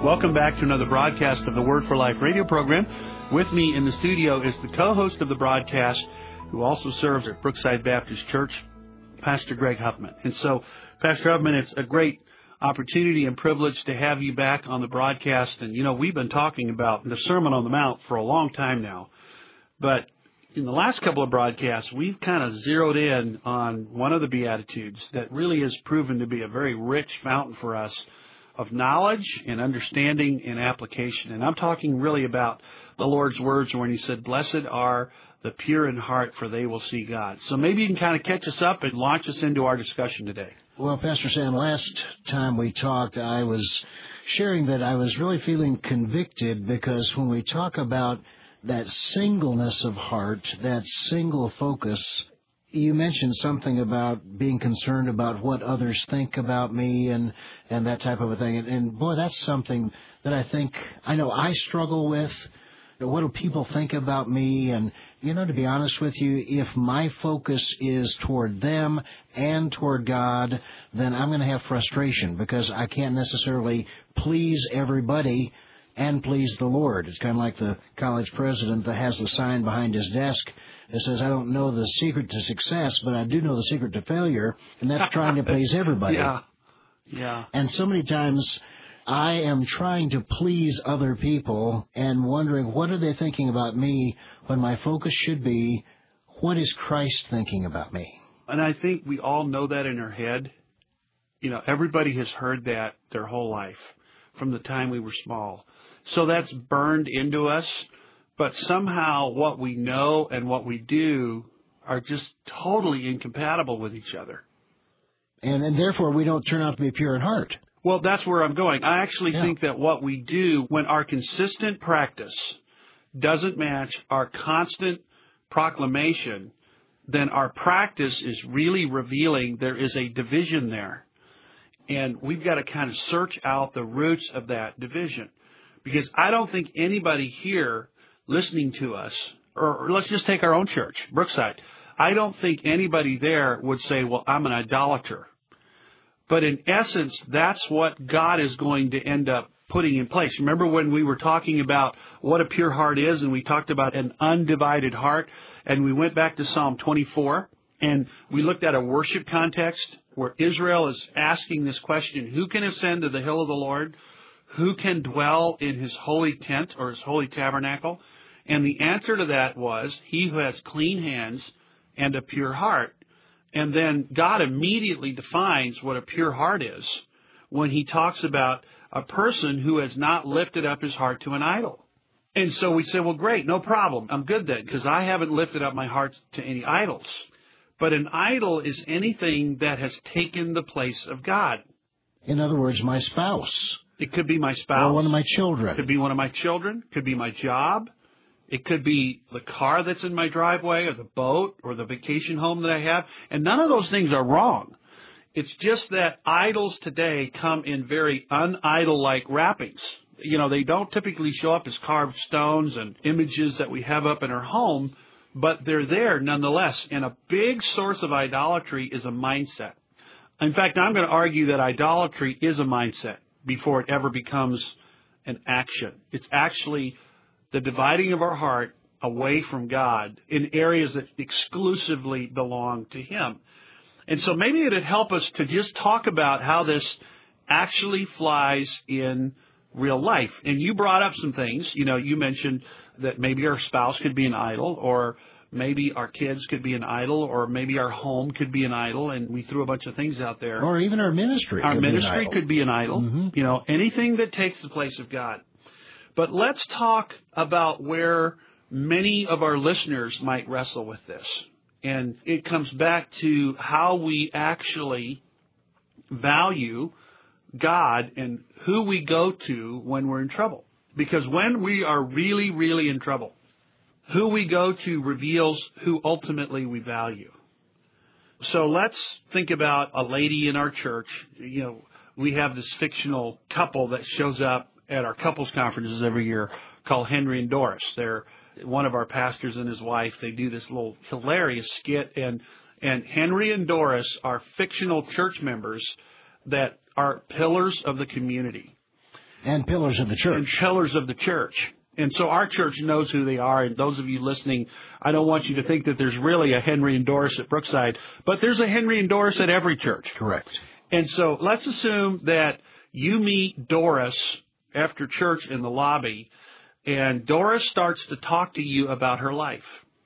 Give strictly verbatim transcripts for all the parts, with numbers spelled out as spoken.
Welcome back to another broadcast of the Word for Life radio program. With me in the studio is the co-host of the broadcast, who also serves at Brookside Baptist Church, Pastor Greg Huffman. And so, Pastor Huffman, it's a great opportunity and privilege to have you back on the broadcast. And, you know, we've been talking about the Sermon on the Mount for a long time now. But in the last couple of broadcasts, we've kind of zeroed in on one of the Beatitudes that really has proven to be a very rich fountain for us of knowledge and understanding and application. And I'm talking really about the Lord's words when He said, "Blessed are the pure in heart, for they will see God." So maybe you can kind of catch us up and launch us into our discussion today. Well, Pastor Sam, last time we talked, I was sharing that I was really feeling convicted because when we talk about that singleness of heart, that single focus, you mentioned something about being concerned about what others think about me and, and that type of a thing. And, and boy, that's something that I think, I know I struggle with. What do people think about me? And, you know, to be honest with you, if my focus is toward them and toward God, then I'm going to have frustration because I can't necessarily please everybody and please the Lord. It's kind of like the college president that has the sign behind his desk that says, "I don't know the secret to success, but I do know the secret to failure," and that's trying to please everybody. Yeah, yeah. And so many times I am trying to please other people and wondering, what are they thinking about me when my focus should be, what is Christ thinking about me? And I think we all know that in our head. You know, everybody has heard that their whole life from the time we were small. So that's burned into us. But somehow what we know and what we do are just totally incompatible with each other. And, and therefore we don't turn out to be pure in heart. Well, that's where I'm going. I actually Yeah. think that what we do when our consistent practice doesn't match our constant proclamation, then our practice is really revealing there is a division there. And we've got to kind of search out the roots of that division. Because I don't think anybody here listening to us, or, or let's just take our own church, Brookside, I don't think anybody there would say, well, I'm an idolater. But in essence, that's what God is going to end up putting in place. Remember when we were talking about what a pure heart is, and we talked about an undivided heart, and we went back to Psalm twenty-four, and we looked at a worship context where Israel is asking this question, who can ascend to the hill of the Lord? Who can dwell in His holy tent or His holy tabernacle? And the answer to that was, he who has clean hands and a pure heart. And then God immediately defines what a pure heart is when He talks about a person who has not lifted up his heart to an idol. And so we say, well, great, no problem. I'm good then, because I haven't lifted up my heart to any idols. But an idol is anything that has taken the place of God. In other words, my spouse. It could be my spouse. Or one of my children. It could be one of my children. It could be my job. It could be the car that's in my driveway or the boat or the vacation home that I have. And none of those things are wrong. It's just that idols today come in very un-idol-like wrappings. You know, they don't typically show up as carved stones and images that we have up in our home, but they're there nonetheless. And a big source of idolatry is a mindset. In fact, I'm going to argue that idolatry is a mindset before it ever becomes an action. It's actually the dividing of our heart away from God in areas that exclusively belong to Him. And so maybe it would help us to just talk about how this actually flies in real life. And you brought up some things. You know, you mentioned that maybe our spouse could be an idol, or maybe our kids could be an idol, or maybe our home could be an idol, and we threw a bunch of things out there. Or even our ministry. Our could ministry be an idol. could be an idol. Mm-hmm. You know, anything that takes the place of God. But let's talk about where many of our listeners might wrestle with this. And it comes back to how we actually value God and who we go to when we're in trouble. Because when we are really, really in trouble, who we go to reveals who ultimately we value. So let's think about a lady in our church. You know, we have this fictional couple that shows up at our couples conferences every year called Henry and Doris. They're one of our pastors and his wife. They do this little hilarious skit, and and Henry and Doris are fictional church members that are pillars of the community. And pillars of the church. And pillars of the church. And so our church knows who they are. And those of you listening, I don't want you to think that there's really a Henry and Doris at Brookside, but there's a Henry and Doris at every church. Correct. And so let's assume that you meet Doris after church in the lobby, and Doris starts to talk to you about her life.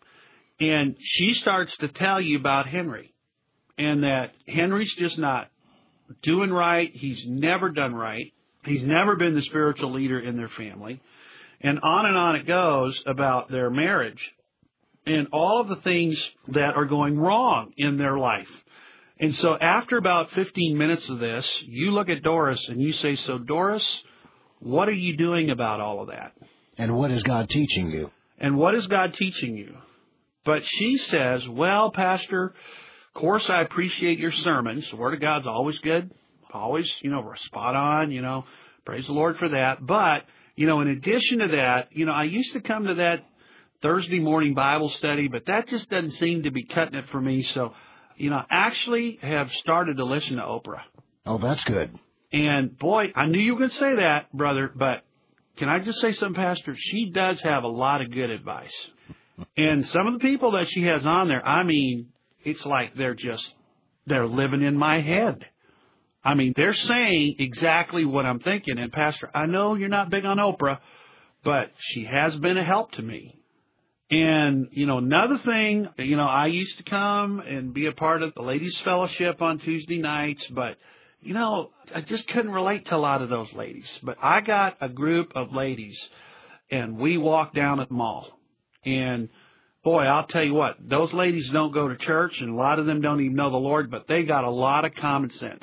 And she starts to tell you about Henry, and that Henry's just not doing right. He's never done right. He's never been the spiritual leader in their family. And on and on it goes about their marriage and all of the things that are going wrong in their life. And so after about fifteen minutes of this, you look at Doris and you say, so Doris, what are you doing about all of that? And what is God teaching you? And what is God teaching you? But she says, well, Pastor, of course I appreciate your sermons. The Word of God's always good. Always, you know, we're spot on, you know, praise the Lord for that. But, you know, in addition to that, you know, I used to come to that Thursday morning Bible study, but that just doesn't seem to be cutting it for me. So, you know, actually have started to listen to Oprah. Oh, that's good. And, boy, I knew you were going to say that, brother, but can I just say something, Pastor? She does have a lot of good advice. And some of the people that she has on there, I mean, it's like they're just, they're living in my head. I mean, they're saying exactly what I'm thinking. And, Pastor, I know you're not big on Oprah, but she has been a help to me. And, you know, another thing, you know, I used to come and be a part of the ladies' fellowship on Tuesday nights, but, you know, I just couldn't relate to a lot of those ladies. But I got a group of ladies, and we walked down at the mall. And, boy, I'll tell you what, those ladies don't go to church, and a lot of them don't even know the Lord, but they got a lot of common sense.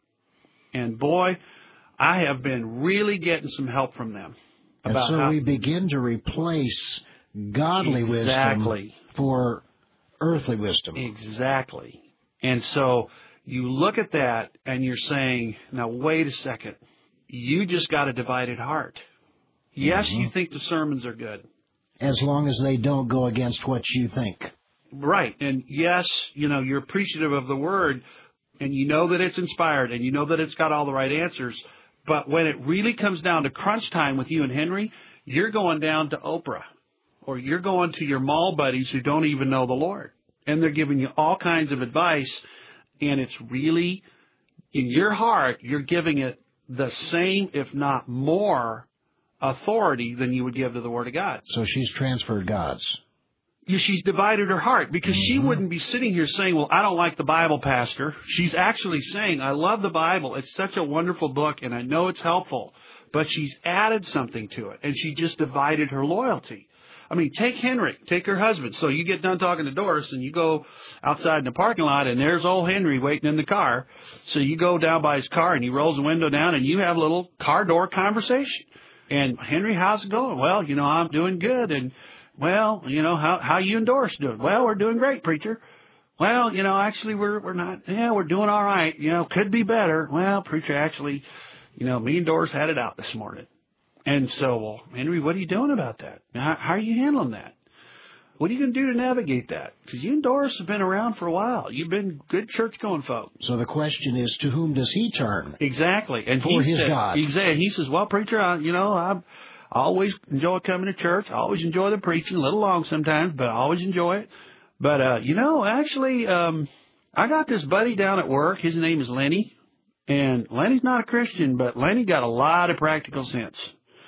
And, boy, I have been really getting some help from them. And so how we begin to replace godly exactly. wisdom for earthly wisdom. Exactly. And so you look at that and you're saying, now, wait a second. You just got a divided heart. Yes, mm-hmm. you think the sermons are good. As long as they don't go against what you think. Right. And, yes, you know, you're appreciative of the Word, and you know that it's inspired, and you know that it's got all the right answers. But when it really comes down to crunch time with you and Henry, you're going down to Oprah, or you're going to your mall buddies who don't even know the Lord. And they're giving you all kinds of advice, and it's really, in your heart, you're giving it the same, if not more, authority than you would give to the Word of God. So she's transferred God's. She's divided her heart, because mm-hmm. she wouldn't be sitting here saying, well, I don't like the Bible, Pastor. She's actually saying, I love the Bible. It's such a wonderful book, and I know it's helpful. But she's added something to it, and she just divided her loyalty. I mean, take Henry, take her husband. So you get done talking to Doris, and you go outside in the parking lot, and there's old Henry waiting in the car. So you go down by his car, and he rolls the window down, and you have a little car door conversation. And, Henry, how's it going? Well, you know, I'm doing good, and well, you know, how how you and Doris doing? Well, we're doing great, preacher. Well, you know, actually, we're we're not. Yeah, we're doing all right. You know, could be better. Well, preacher, actually, you know, me and Doris had it out this morning. And so, well, Henry, what are you doing about that? How, how are you handling that? What are you going to do to navigate that? Because you and Doris have been around for a while. You've been good church-going folk. So the question is, to whom does he turn? Exactly. And for he his said, God. Exactly. He says, well, preacher, I, you know, I'm. I always enjoy coming to church. I always enjoy the preaching, a little long sometimes, but I always enjoy it. But, uh, you know, actually, um, I got this buddy down at work. His name is Lenny. And Lenny's not a Christian, but Lenny got a lot of practical sense.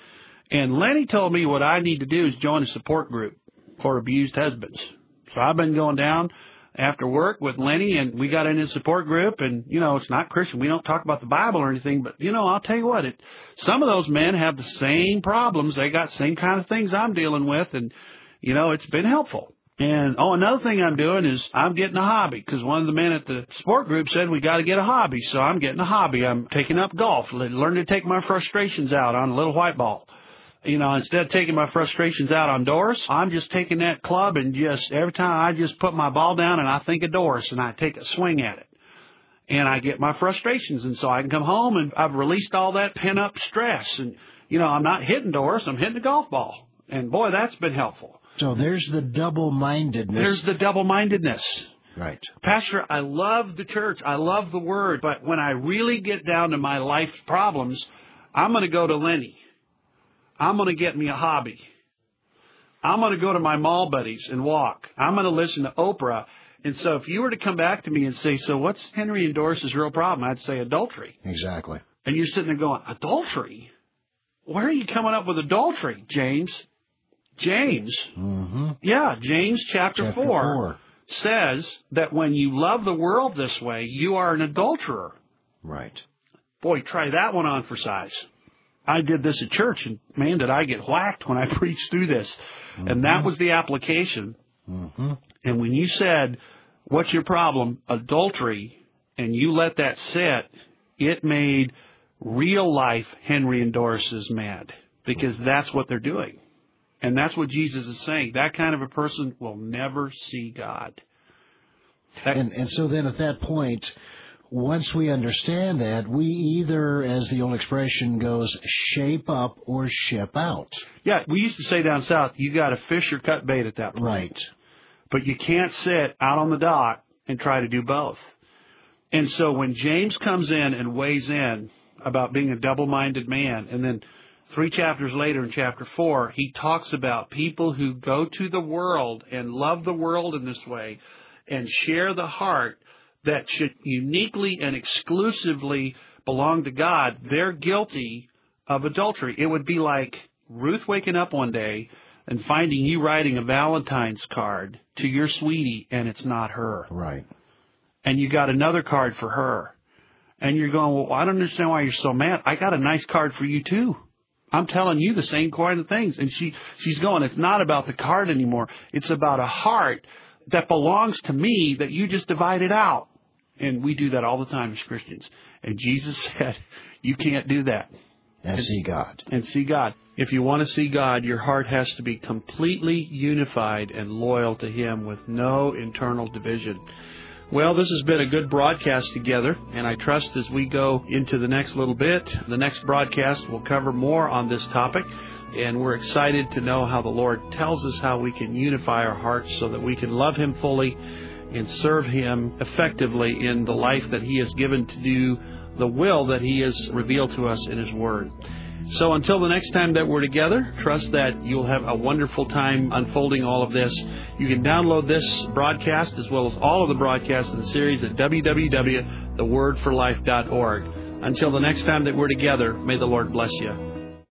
And Lenny told me what I need to do is join a support group for abused husbands. So I've been going down after work with Lenny, and we got in a support group, and, you know, it's not Christian. We don't talk about the Bible or anything, but, you know, I'll tell you what, it, some of those men have the same problems. They got the same kind of things I'm dealing with, and, you know, it's been helpful. And, oh, another thing I'm doing is I'm getting a hobby, because one of the men at the support group said we got to get a hobby, so I'm getting a hobby. I'm taking up golf, learning to take my frustrations out on a little white ball. You know, instead of taking my frustrations out on Doris, I'm just taking that club and just every time I just put my ball down and I think of Doris and I take a swing at it. And I get my frustrations. And so I can come home and I've released all that pent-up stress. And, you know, I'm not hitting Doris, I'm hitting a golf ball. And, boy, that's been helpful. So there's the double-mindedness. There's the double-mindedness. Right. Pastor, I love the church. I love the Word. But when I really get down to my life problems, I'm going to go to Lenny. I'm going to get me a hobby. I'm going to go to my mall buddies and walk. I'm going to listen to Oprah. And so if you were to come back to me and say, so what's Henry and Doris's real problem? I'd say adultery. Exactly. And you're sitting there going, adultery? Where are you coming up with adultery, James? James. Mm-hmm. Yeah, James chapter, chapter four, four says that when you love the world this way, you are an adulterer. Right. Boy, try that one on for size. I did this at church, and man, did I get whacked when I preached through this. Mm-hmm. And that was the application. Mm-hmm. And when you said, what's your problem? Adultery, and you let that sit, it made real life Henry and Doris's mad, because that's what they're doing. And that's what Jesus is saying. That kind of a person will never see God. That, and, and so then at that point, once we understand that, we either, as the old expression goes, shape up or ship out. Yeah, we used to say down south, you got to fish or cut bait at that point. Right. But you can't sit out on the dock and try to do both. And so when James comes in and weighs in about being a double-minded man, and then three chapters later in chapter four, he talks about people who go to the world and love the world in this way and share the heart that should uniquely and exclusively belong to God, they're guilty of adultery. It would be like Ruth waking up one day and finding you writing a Valentine's card to your sweetie, and it's not her. Right. And you got another card for her. And you're going, well, I don't understand why you're so mad. I got a nice card for you, too. I'm telling you the same kind of things. And she, she's going, it's not about the card anymore. It's about a heart that belongs to me that you just divided out. And we do that all the time as Christians. And Jesus said, you can't do that. And see God. And see God. If you want to see God, your heart has to be completely unified and loyal to Him with no internal division. Well, this has been a good broadcast together, and I trust as we go into the next little bit, the next broadcast will cover more on this topic, and we're excited to know how the Lord tells us how we can unify our hearts so that we can love Him fully and serve Him effectively in the life that He has given to do the will that He has revealed to us in His Word. So until the next time that we're together, trust that you'll have a wonderful time unfolding all of this. You can download this broadcast as well as all of the broadcasts in the series at w w w dot the word for life dot org. Until the next time that we're together, may the Lord bless you.